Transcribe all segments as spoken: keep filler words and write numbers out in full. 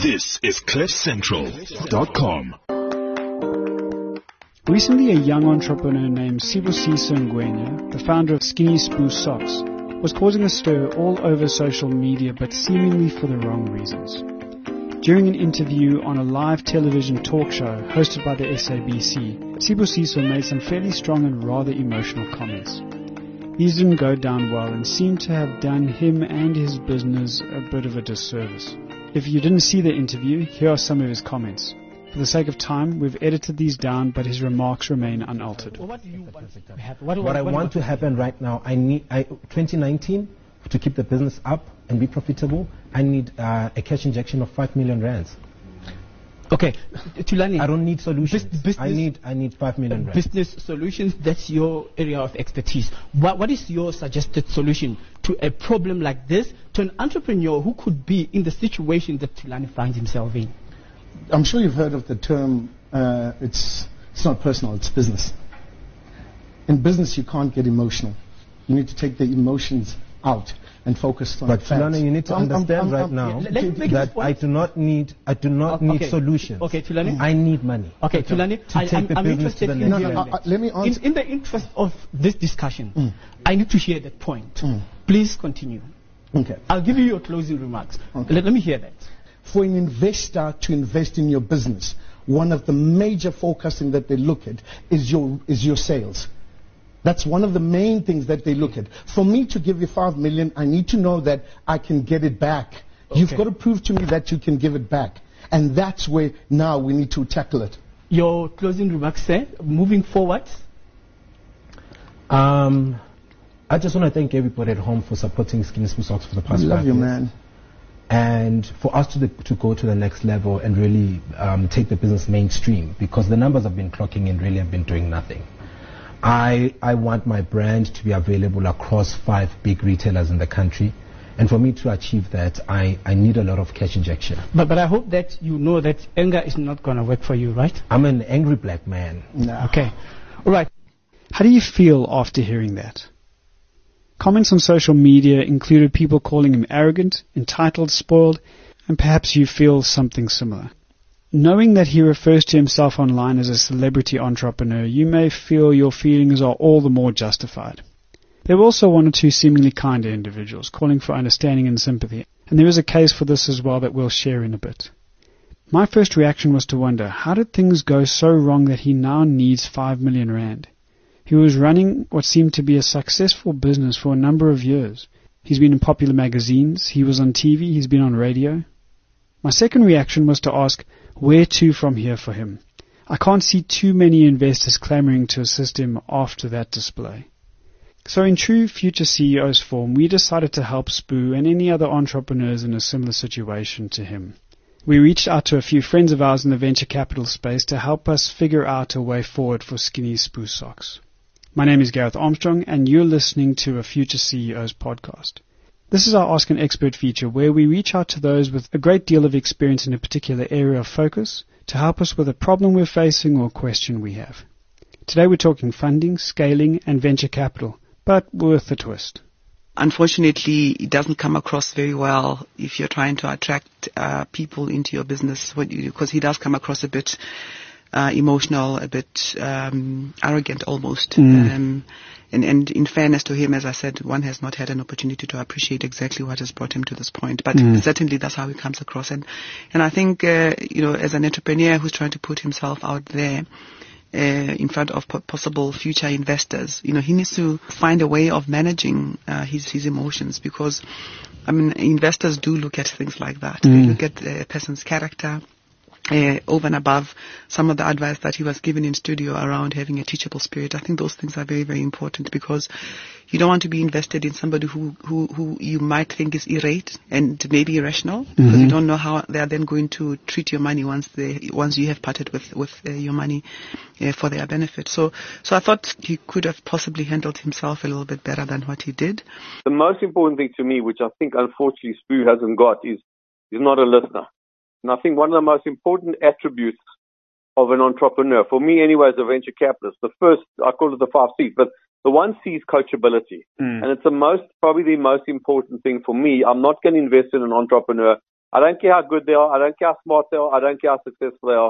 This is cliff central dot com. Recently, a young entrepreneur named Sibusiso Ngwenya, the founder of Skinny Spoo Socks, was causing a stir all over social media, but seemingly for the wrong reasons. During an interview on a live television talk show hosted by the S A B C, Sibusiso made some fairly strong and rather emotional comments. These didn't go down well and seemed to have done him and his business a bit of a disservice. If you didn't see the interview, here are some of his comments. For the sake of time, we've edited these down, but his remarks remain unaltered. Well, what do you want to happen? What, what, what I what, want what, to happen right now, I need I, twenty nineteen to keep the business up and be profitable. I need uh, a cash injection of five million rands. Okay, Thulani, I don't need solutions. Business, I need I need five million rands. Business solutions. That's your area of expertise. What what is your suggested solution to a problem like this, to an entrepreneur who could be in the situation that Thulani finds himself in? I'm sure you've heard of the term, uh, it's, it's not personal, it's business. In business, you can't get emotional. You need to take the emotions out and focus on but facts. But Thulani, you need to I'm, understand I'm, I'm, right I'm, now yeah, that I do not need I do not okay. need okay. solutions. Okay, Thulani. I need money. Okay, Thulani. To I, take I'm, the I'm business interested to the in next no, no, level. uh, let me answer. In, in the interest of this discussion, mm. I need to hear that point. Mm. Please continue. Okay. I'll give you your closing remarks. Okay. Let, let me hear that. For an investor to invest in your business, one of the major forecasting that they look at is your is your sales. That's one of the main things that they look at. For me to give you five million, I need to know that I can get it back. Okay. You've got to prove to me that you can give it back. And that's where now we need to tackle it. Your closing remarks, sir, moving forward? Um, I just want to thank everybody at home for supporting Skinny Spoo Socks for the past I love five you, years. man. And for us to, the, to go to the next level and really um, take the business mainstream, because the numbers have been clocking and really have been doing nothing. I, I want my brand to be available across five big retailers in the country. And for me to achieve that, I, I need a lot of cash injection. But, but I hope that you know that anger is not going to work for you, right? I'm an angry black man. No. Okay. All right. How do you feel after hearing that? Comments on social media included people calling him arrogant, entitled, spoiled, and perhaps you feel something similar. Knowing that he refers to himself online as a celebrity entrepreneur, you may feel your feelings are all the more justified. There were also one or two seemingly kinder individuals calling for understanding and sympathy, and there is a case for this as well that we'll share in a bit. My first reaction was to wonder, how did things go so wrong that he now needs five million rand? He was running what seemed to be a successful business for a number of years. He's been in popular magazines, he was on T V, he's been on radio. My second reaction was to ask, where to from here for him? I can't see too many investors clamoring to assist him after that display. So in true Future C E Os form, we decided to help Spoo and any other entrepreneurs in a similar situation to him. We reached out to a few friends of ours in the venture capital space to help us figure out a way forward for Skinny Spoo Socks. My name is Gareth Armstrong, and you're listening to a Future C E Os podcast. This is our Ask an Expert feature, where we reach out to those with a great deal of experience in a particular area of focus to help us with a problem we're facing or question we have. Today we're talking funding, scaling, and venture capital, but with a twist. Unfortunately, it doesn't come across very well if you're trying to attract uh, people into your business, because he does come across a bit Uh, emotional, a bit um, arrogant almost. Mm. Um, and, and in fairness to him, as I said, one has not had an opportunity to appreciate exactly what has brought him to this point. But mm. certainly that's how he comes across. And, and I think, uh, you know, as an entrepreneur who's trying to put himself out there uh, in front of po- possible future investors, you know, he needs to find a way of managing uh, his, his emotions, because, I mean, investors do look at things like that. Mm. They look at a person's character, Uh, over and above some of the advice that he was given in studio around having a teachable spirit. I think those things are very, very important, because you don't want to be invested in somebody who, who, who you might think is irate and maybe irrational, mm-hmm. because you don't know how they are then going to treat your money once they, once you have parted with, with uh, your money uh, for their benefit. So, so I thought he could have possibly handled himself a little bit better than what he did. The most important thing to me, which I think unfortunately Spoo hasn't got, is he's not a listener. And I think one of the most important attributes of an entrepreneur, for me anyway as a venture capitalist, the first, I call it the five C's, but the one C is coachability. Mm. And it's the most, probably the most important thing for me. I'm not going to invest in an entrepreneur I don't care how good they are. I don't care how smart they are. I don't care how successful they are.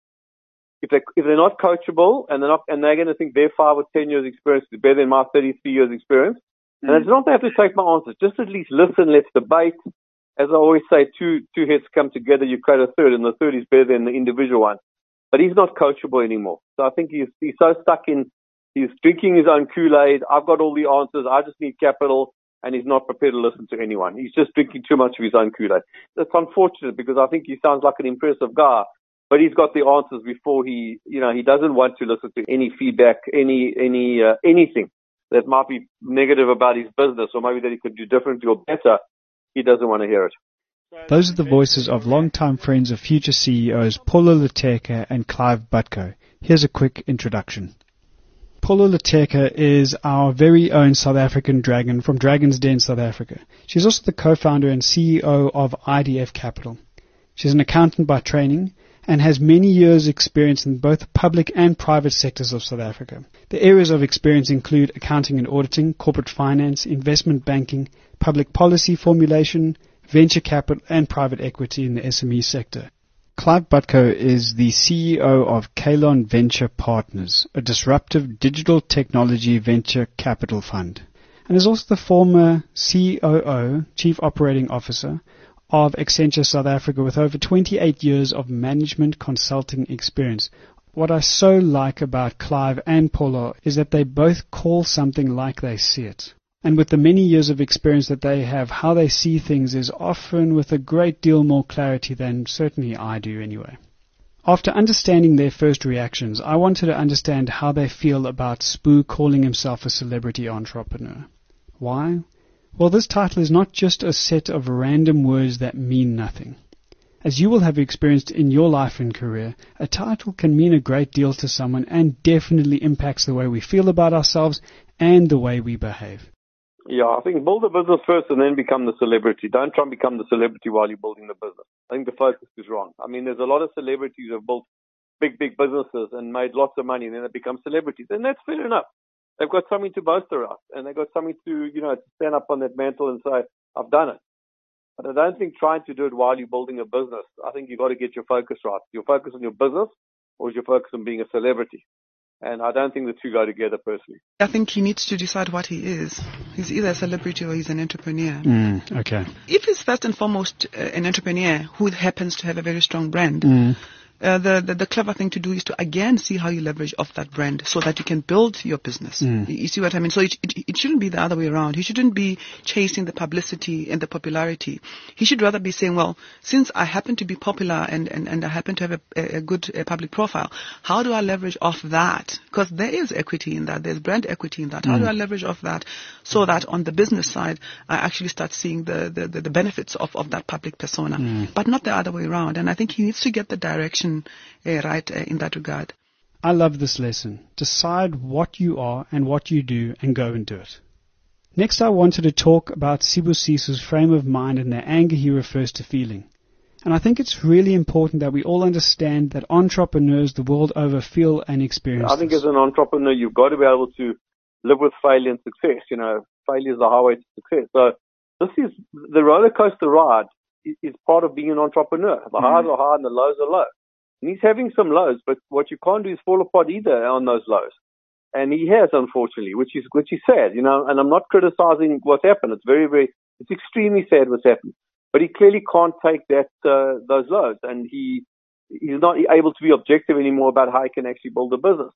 If they if they're not coachable and they're not and they're going to think their five or ten years experience is better than my thirty-three years experience, mm. and it's not they have to take my answers. Just at least listen. Let's debate. As I always say, two two heads come together, you create a third, and the third is better than the individual one. But he's not coachable anymore. So I think he's he's so stuck in he's drinking his own Kool-Aid. I've got all the answers. I just need capital, and he's not prepared to listen to anyone. He's just drinking too much of his own Kool-Aid. That's unfortunate because I think he sounds like an impressive guy. But he's got the answers before he, you know, he doesn't want to listen to any feedback, any, any, uh, anything that might be negative about his business or maybe that he could do differently or better. He doesn't want to hear it. Those are the voices of longtime friends of future C E Os Paulo Leteka and Clive Butko. Here's a quick introduction. Paulo Leteka is our very own South African dragon from Dragon's Den, South Africa. She's also the co-founder and C E O of I D F Capital. She's an accountant by training and has many years' experience in both the public and private sectors of South Africa. The areas of experience include accounting and auditing, corporate finance, investment banking, public policy formulation, venture capital, and private equity in the S M E sector. Clive Butko is the C E O of Kalon Venture Partners, a disruptive digital technology venture capital fund, and is also the former C O O, Chief Operating Officer, of Accenture South Africa with over twenty-eight years of management consulting experience. What I so like about Clive and Paulo is that they both call something like they see it. And with the many years of experience that they have, how they see things is often with a great deal more clarity than certainly I do anyway. After understanding their first reactions, I wanted to understand how they feel about Spoo calling himself a celebrity entrepreneur. Why? Well, this title is not just a set of random words that mean nothing. As you will have experienced in your life and career, a title can mean a great deal to someone and definitely impacts the way we feel about ourselves and the way we behave. Yeah, I think build a business first and then become the celebrity. Don't try and become the celebrity while you're building the business. I think the focus is wrong. I mean, there's a lot of celebrities who have built big, big businesses and made lots of money and then they become celebrities. And that's fair enough. They've got something to boast about and they've got something to, you know, to stand up on that mantle and say, I've done it. But I don't think trying to do it while you're building a business, I think you've got to get your focus right. Your focus on your business or is your focus on being a celebrity? And I don't think the two go together personally. I think he needs to decide what he is. He's either a celebrity or he's an entrepreneur. Mm, okay. If he's first and foremost uh, an entrepreneur who happens to have a very strong brand, Mm. Uh, the, the the clever thing to do is to again see how you leverage off that brand so that you can build your business. Mm. You, you see what I mean? So it, it it shouldn't be the other way around. He shouldn't be chasing the publicity and the popularity. He should rather be saying, well, since I happen to be popular and, and, and I happen to have a, a good a public profile, how do I leverage off that? Because there is equity in that. There's brand equity in that. How Mm. do I leverage off that so that on the business side, I actually start seeing the, the, the, the benefits of, of that public persona, Mm. but not the other way around. And I think he needs to get the direction Uh, right uh, in that regard. I love this lesson. Decide what you are and what you do and go and do it. Next, I wanted to talk about Sibusisu's frame of mind and the anger he refers to feeling. And I think it's really important that we all understand that entrepreneurs the world over feel and experience I think this. as an entrepreneur, you've got to be able to live with failure and success. You know, failure is the highway to success. So this is the roller coaster ride is, is part of being an entrepreneur. The Mm. highs are high and the lows are low. And he's having some lows, but what you can't do is fall apart either on those lows. And he has, unfortunately, which is which is sad, you know. And I'm not criticizing what's happened. It's very, very, it's extremely sad what's happened. But he clearly can't take that uh, those lows, and he he's not able to be objective anymore about how he can actually build a business.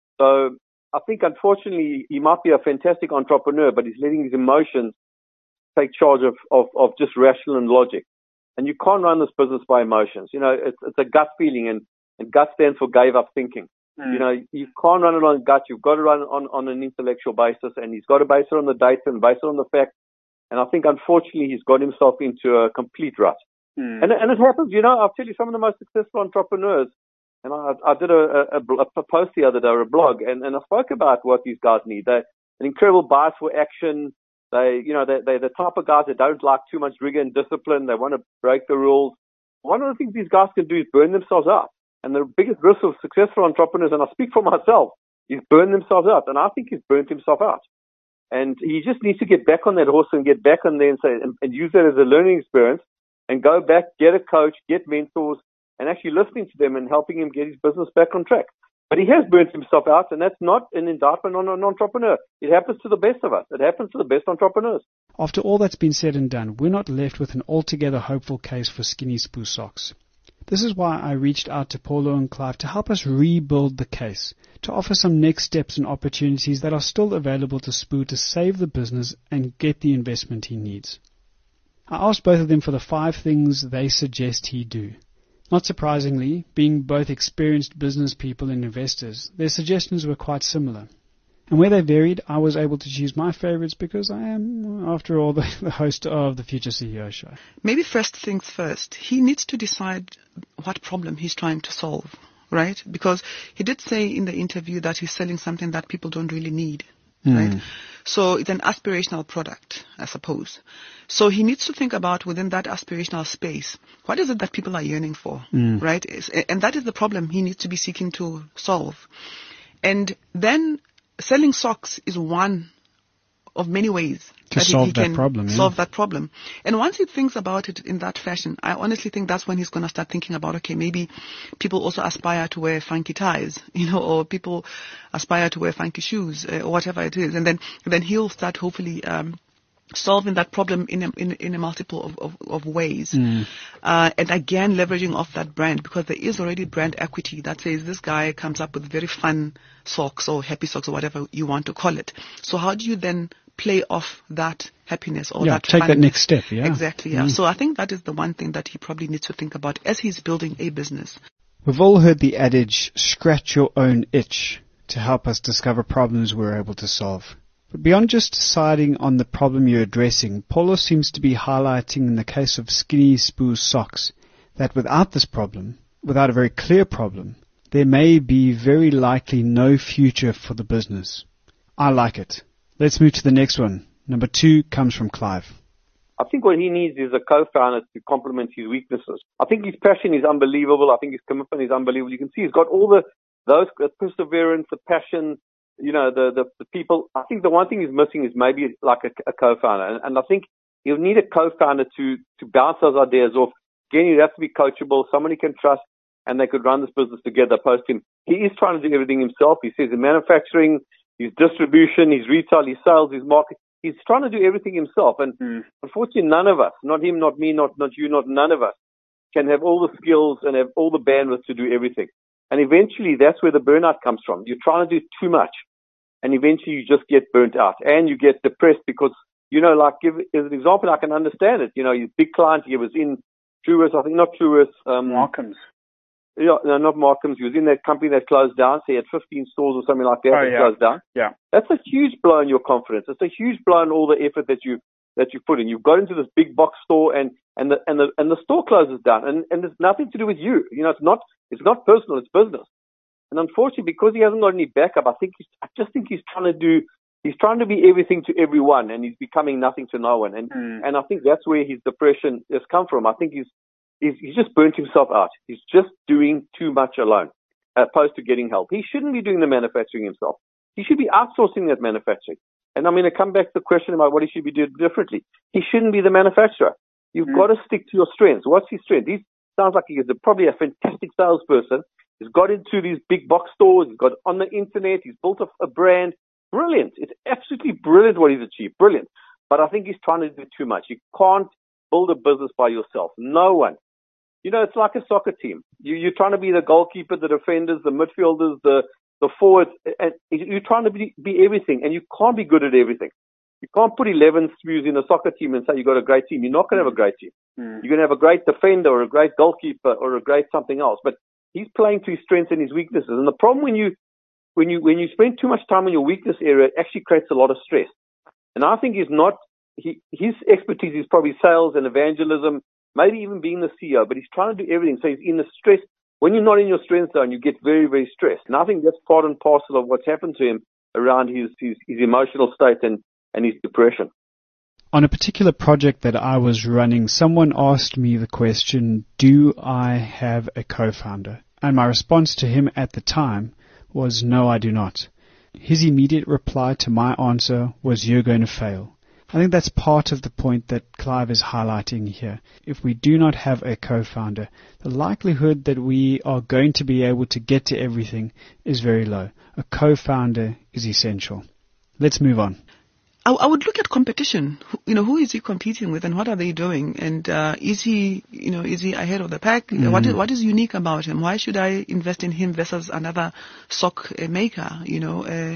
So I think, unfortunately, he might be a fantastic entrepreneur, but he's letting his emotions take charge of of, of just rational and logic. And you can't run this business by emotions. You know, it's, it's a gut feeling, and, and gut stands for gave up thinking. Mm. You know, you can't run it on gut. You've got to run it on, on an intellectual basis, and he's got to base it on the data and base it on the facts. And I think, unfortunately, he's got himself into a complete rut. Mm. And, and it happens, you know, I'll tell you, some of the most successful entrepreneurs, and I, I did a, a, a post the other day, or a blog, and, and I spoke about what these guys need. They're an incredible bias for action. They, you know, they, they're the type of guys that don't like too much rigor and discipline. They want to break the rules. One of the things these guys can do is burn themselves out. And the biggest risk of successful entrepreneurs, and I speak for myself, is burn themselves out. And I think he's burnt himself out. And he just needs to get back on that horse and get back on there and say, and, and use that as a learning experience and go back, get a coach, get mentors, and actually listening to them and helping him get his business back on track. But he has burnt himself out, and that's not an indictment on an entrepreneur. It happens to the best of us. It happens to the best entrepreneurs. After all that's been said and done, we're not left with an altogether hopeful case for Skinny Spoo socks. This is why I reached out to Paulo and Clive to help us rebuild the case, to offer some next steps and opportunities that are still available to Spoo to save the business and get the investment he needs. I asked both of them for the five things they suggest he do. Not surprisingly, being both experienced business people and investors, their suggestions were quite similar. And where they varied, I was able to choose my favorites because I am, after all, the, the host of the Future C E O Show. Maybe first things first. He needs to decide what problem he's trying to solve, right? Because he did say in the interview that he's selling something that people don't really need, mm. right? So it's an aspirational product, I suppose. So he needs to think about within that aspirational space, what is it that people are yearning for, mm. right? And that is the problem he needs to be seeking to solve. And then selling socks is one of many ways to that solve he, he that can problem, solve yeah. that problem. And once he thinks about it in that fashion, I honestly think that's when he's going to start thinking about, okay, maybe people also aspire to wear funky ties, you know, or people aspire to wear funky shoes, uh, or whatever it is. And then, then he'll start hopefully um, solving that problem in a, in, in a multiple of, of, of ways. Mm. Uh, and again, leveraging off that brand, because there is already brand equity that says this guy comes up with very fun socks or happy socks or whatever you want to call it. So how do you then play off that happiness or yeah, that take fun? that next step, yeah. Exactly, yeah. Mm. So I think that is the one thing that he probably needs to think about as he's building a business. We've all heard the adage, scratch your own itch, to help us discover problems we're able to solve. But beyond just deciding on the problem you're addressing, Paulo seems to be highlighting in the case of Skinny Spoo socks that without this problem, without a very clear problem, there may be very likely no future for the business. I like it. Let's move to the next one. Number two comes from Clive. I think what he needs is a co-founder to complement his weaknesses. I think his passion is unbelievable. I think his commitment is unbelievable. You can see he's got all the those the perseverance, the passion, you know, the, the, the people. I think the one thing he's missing is maybe like a, a co-founder. And, and I think he'll need a co-founder to, to bounce those ideas off. Again, you'd have to be coachable, someone he can trust, and they could run this business together post him. He is trying to do everything himself. He says in manufacturing, his distribution, his retail, his sales, his market. He's trying to do everything himself. And mm. unfortunately, none of us, not him, not me, not, not you, not none of us, can have all the skills and have all the bandwidth to do everything. And eventually, that's where the burnout comes from. You're trying to do too much. And eventually, you just get burnt out. And you get depressed because, you know, like, give as an example, I can understand it. You know, his big client, he was in Truworths, I think, not Truworths. Um, Markham's. Yeah, no, not Markham's. He was in that company that closed down. So he had fifteen stores or something like that oh, that yeah. closed down. Yeah. That's a huge blow in your confidence. It's a huge blow in all the effort that you that you put in. You've got into this big box store and and the and the and the store closes down, and and it's nothing to do with you. You know, it's not it's not personal. It's business. And unfortunately, because he hasn't got any backup, I think he's, I just think he's trying to do he's trying to be everything to everyone, and he's becoming nothing to no one. And mm. and I think that's where his depression has come from. I think he's He's, he's just burnt himself out. He's just doing too much alone, as opposed to getting help. He shouldn't be doing the manufacturing himself. He should be outsourcing that manufacturing. And I'm going to come back to the question about what he should be doing differently. He shouldn't be the manufacturer. You've mm. got to stick to your strengths. What's his strength? He sounds like he is a, probably a fantastic salesperson. He's got into these big box stores. He's got on the internet. He's built a, a brand. Brilliant. It's absolutely brilliant what he's achieved. Brilliant. But I think he's trying to do too much. You can't build a business by yourself. No one. You know, it's like a soccer team. You, you're trying to be the goalkeeper, the defenders, the midfielders, the, the forwards, and you're trying to be, be everything, and you can't be good at everything. You can't put eleven Smoos in a soccer team and say you've got a great team. You're not going to have a great team. Mm. You're going to have a great defender or a great goalkeeper or a great something else. But he's playing to his strengths and his weaknesses. And the problem when you, when you, when you spend too much time in your weakness area, it actually creates a lot of stress. And I think he's not, he, his expertise is probably sales and evangelism, maybe even being the C E O, but he's trying to do everything. So he's in the stress. When you're not in your strength zone, you get very, very stressed. And I think that's part and parcel of what's happened to him around his, his, his emotional state and, and his depression. On a particular project that I was running, someone asked me the question, do I have a co-founder? And my response to him at the time was, no, I do not. His immediate reply to my answer was, you're going to fail. I think that's part of the point that Clive is highlighting here. If we do not have a co-founder, the likelihood that we are going to be able to get to everything is very low. A co-founder is essential. Let's move on. I, I would look at competition. Who, you know, who is he competing with, and what are they doing? And uh, is he, you know, is he ahead of the pack? Mm. What is what is unique about him? Why should I invest in him versus another sock uh, maker? You know. Uh,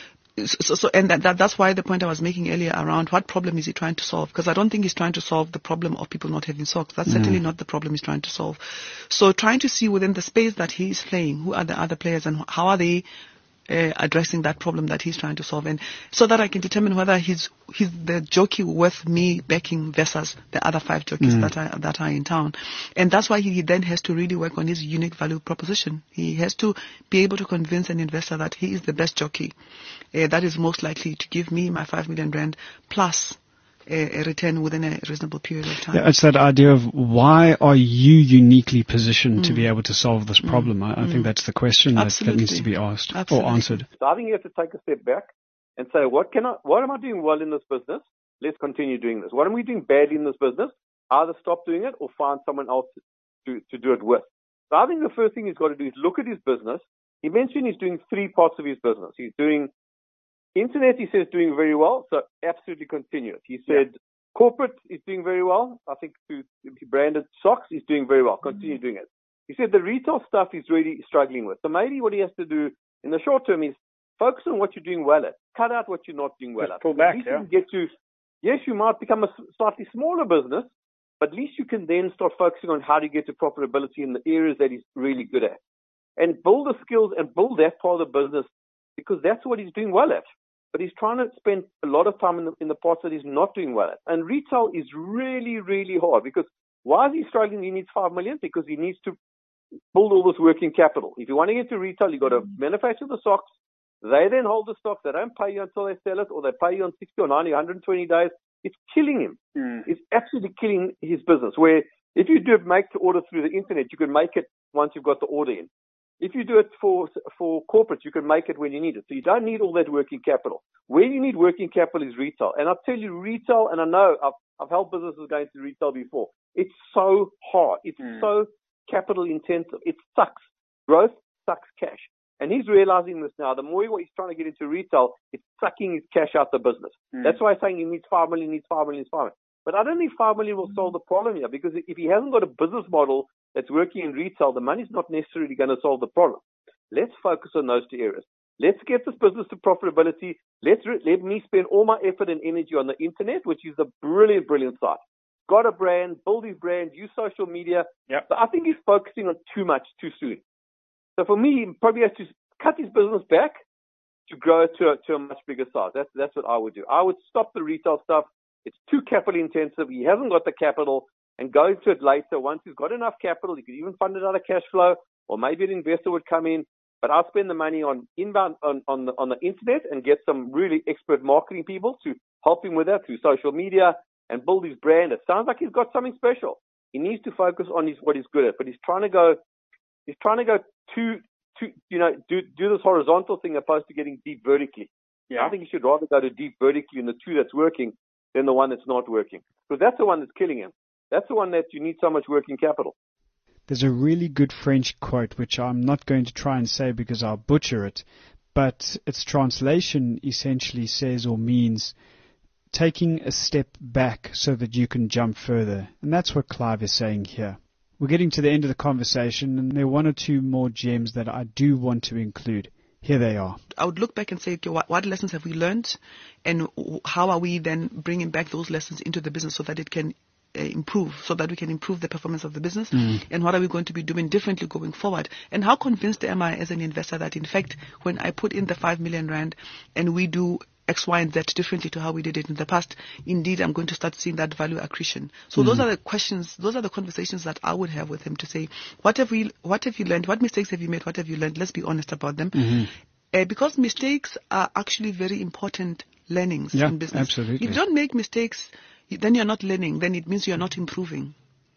So, so, and that, that, that's why the point I was making earlier around what problem is he trying to solve? Because I don't think he's trying to solve the problem of people not having socks. That's mm. certainly not the problem he's trying to solve. So trying to see within the space that he is playing, who are the other players and how are they uh, addressing that problem that he's trying to solve, and so that I can determine whether he's he's the jockey worth me backing versus the other five jockeys mm. that are that are in town. And that's why he then has to really work on his unique value proposition. He has to be able to convince an investor that he is the best jockey uh, that is most likely to give me my five million rand plus a, a return within a reasonable period of time. Yeah, it's that idea of why are you uniquely positioned mm. to be able to solve this problem? Mm. I, I mm. think that's the question that, that needs to be asked Absolutely. or answered. So I think you have to take a step back and say, what can I, what am I doing well in this business? Let's continue doing this. What am we doing badly in this business? Either stop doing it or find someone else to, to do it with. So I think the first thing he's got to do is look at his business. He mentioned he's doing three parts of his business. He's doing internet, he says, doing very well, so absolutely continue it. He said yeah. corporate is doing very well. I think to branded socks is doing very well. Continue mm-hmm. doing it. He said the retail stuff he's really struggling with. So maybe what he has to do in the short term is focus on what you're doing well at. Cut out what you're not doing well Just at. Pull back, at least yeah. you can get to, yes, you might become a slightly smaller business, but at least you can then start focusing on how to get to profitability in the areas that he's really good at. And build the skills and build that part of the business because that's what he's doing well at. But he's trying to spend a lot of time in the, in the parts that he's not doing well at. And retail is really, really hard because why is he struggling? He needs five million because he needs to build all this working capital. If you want to get to retail, you've got to manufacture the socks. They then hold the stock. They don't pay you until they sell it, or they pay you on sixty or ninety, one hundred twenty days. It's killing him. Mm. It's absolutely killing his business. Where if you do make the order through the internet, you can make it once you've got the order in. If you do it for for corporate, you can make it when you need it. So you don't need all that working capital. Where you need working capital is retail. And I'll tell you, retail, and I know I've, I've helped businesses going to retail before. It's so hard. It's mm. so capital intensive. It sucks. Growth sucks cash. And he's realizing this now. The more he's trying to get into retail, it's sucking his cash out the business. Mm. That's why I'm saying he needs five million, he needs five million, he needs five million. But I don't think five million will solve the problem here because if he hasn't got a business model that's working in retail, the money's not necessarily going to solve the problem. Let's focus on those two areas. Let's get this business to profitability. Let's re- let me spend all my effort and energy on the internet, which is a brilliant, brilliant site. Got a brand, build his brand, use social media. Yep. But I think he's focusing on too much too soon. So for me, he probably has to cut his business back to grow to a, to a much bigger size. That's that's what I would do. I would stop the retail stuff. It's too capital intensive. He hasn't got the capital. And go into it later. Once he's got enough capital, he could even fund it out of cash flow, or maybe an investor would come in. But I'll spend the money on inbound on, on the on the internet and get some really expert marketing people to help him with that through social media and build his brand. It sounds like he's got something special. He needs to focus on his what he's good at. But he's trying to go, he's trying to go too too you know do do this horizontal thing opposed to getting deep vertically. Yeah. I think he should rather go to deep vertically in the two that's working than the one that's not working, because that's the one that's killing him. That's the one that you need so much working capital. There's a really good French quote, which I'm not going to try and say because I'll butcher it, but its translation essentially says or means taking a step back so that you can jump further. And that's what Clive is saying here. We're getting to the end of the conversation, and there are one or two more gems that I do want to include. Here they are. I would look back and say, okay, what, what lessons have we learned, and how are we then bringing back those lessons into the business so that it can Uh, improve, so that we can improve the performance of the business, mm. and what are we going to be doing differently going forward, and how convinced am I as an investor that in fact when I put in the five million rand and we do X, Y, and Z differently to how we did it in the past, indeed I'm going to start seeing that value accretion. So mm. those are the questions, those are the conversations that I would have with him to say, what have we, what have you learned, what mistakes have you made, what have you learned, let's be honest about them. Mm-hmm. Uh, because mistakes are actually very important learnings yeah, in business. Absolutely. If you don't make mistakes, then you're not learning. Then it means you're not improving.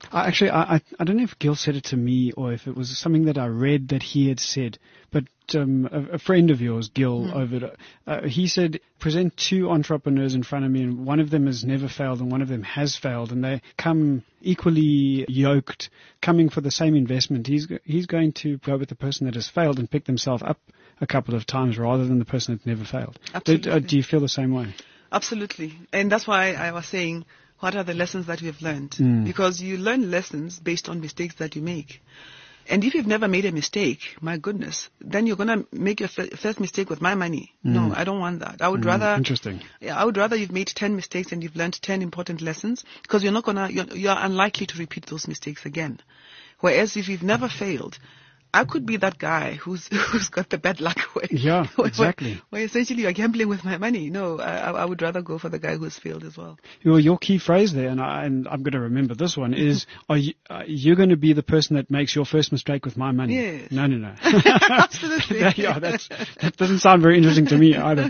I actually, I, I I don't know if Gil said it to me or if it was something that I read that he had said, but um, a, a friend of yours, Gil, mm. over uh, he said, present two entrepreneurs in front of me, and one of them has never failed and one of them has failed, and they come equally yoked, coming for the same investment. He's he's going to go with the person that has failed and pick themselves up a couple of times rather than the person that never failed. Absolutely. Do, uh, do you feel the same way? Absolutely. And that's why I was saying, what are the lessons that we have learned? Mm. Because you learn lessons based on mistakes that you make. And if you've never made a mistake, my goodness, then you're going to make your f- first mistake with my money. Mm. No, I don't want that. I would mm, rather... Interesting. Yeah, I would rather you've made ten mistakes and you've learned ten important lessons, because you're not going to, you're, you're unlikely to repeat those mistakes again. Whereas if you've never failed, I could be that guy who's who's got the bad luck where, yeah, exactly. where, where essentially you're gambling with my money. No, I, I would rather go for the guy who's failed as well. Well, your key phrase there, and, I, and I'm going to remember this one, is are you, uh, you're going to be the person that makes your first mistake with my money. Yes. No, no, no. Absolutely. that, yeah, that's, that doesn't sound very interesting to me either.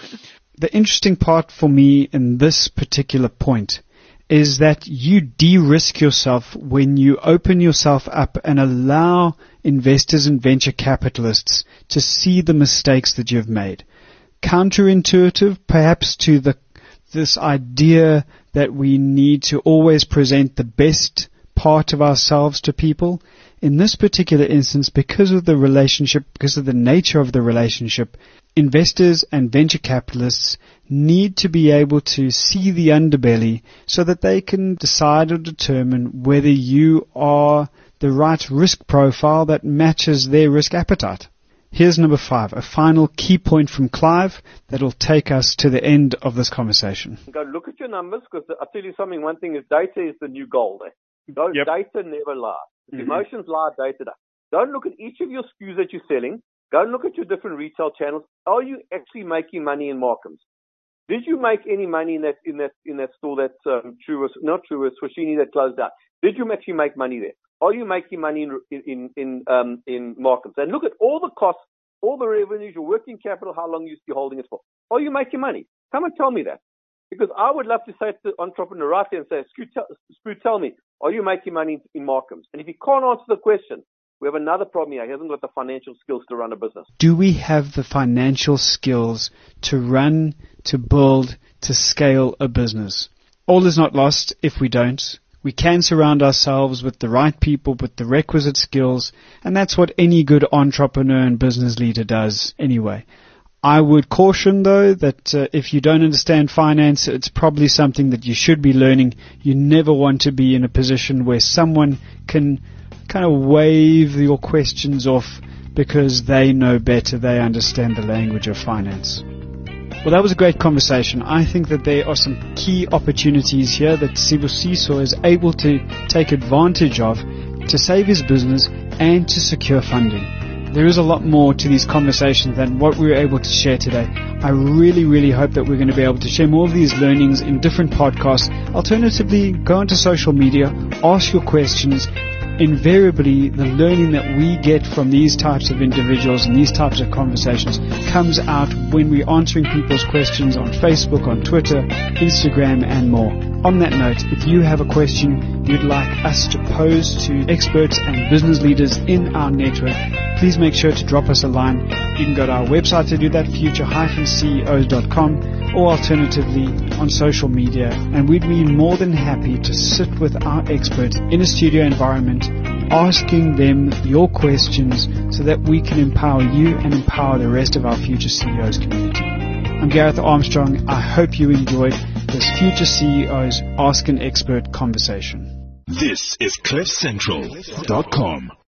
The interesting part for me in this particular point is that you de-risk yourself when you open yourself up and allow investors and venture capitalists to see the mistakes that you've made. Counterintuitive, perhaps, to the this idea that we need to always present the best part of ourselves to people. In this particular instance, because of the relationship, because of the nature of the relationship, investors and venture capitalists need to be able to see the underbelly so that they can decide or determine whether you are the right risk profile that matches their risk appetite. Here's number five, a final key point from Clive that will take us to the end of this conversation. Go look at your numbers, because I'll tell you something. One thing is data is the new gold. Eh? Go, yep. Data never lies. Mm-hmm. Emotions lie, data does. Don't look at each of your S K Us that you're selling. Go and look at your different retail channels. Are you actually making money in Markhams? Did you make any money in that in that in that store that's um, Truworths, not Truworths, Swashini that closed down? Did you actually make money there? Are you making money in in in um, in Markhams? And look at all the costs, all the revenues, your working capital, how long you're holding it for. Are you making money? Come and tell me that, because I would love to say to the entrepreneur right there and say, Spoo, tell, Spoo, tell me, are you making money in Markhams? And if he can't answer the question, we have another problem here. He hasn't got the financial skills to run a business. Do we have the financial skills to run, to build, to scale a business? All is not lost if we don't. We can surround ourselves with the right people, with the requisite skills, and that's what any good entrepreneur and business leader does anyway. I would caution, though, that uh, if you don't understand finance, it's probably something that you should be learning. You never want to be in a position where someone can kind of wave your questions off because they know better, they understand the language of finance. Well, that was a great conversation. I think that there are some key opportunities here that Sibusiso is able to take advantage of to save his business and to secure funding. There is a lot more to these conversations than what we were able to share today. I really, really hope that we're going to be able to share more of these learnings in different podcasts. Alternatively, go onto social media, ask your questions. Invariably, the learning that we get from these types of individuals and these types of conversations comes out when we're answering people's questions on Facebook, on Twitter, Instagram, and more. On that note, if you have a question you'd like us to pose to experts and business leaders in our network, please make sure to drop us a line. You can go to our website to do that, future dash C E Os dot com, or alternatively on social media, and we'd be more than happy to sit with our experts in a studio environment, asking them your questions so that we can empower you and empower the rest of our Future C E Os community. I'm Gareth Armstrong. I hope you enjoyed this Future C E Os Ask an Expert conversation. This is cliff central dot com.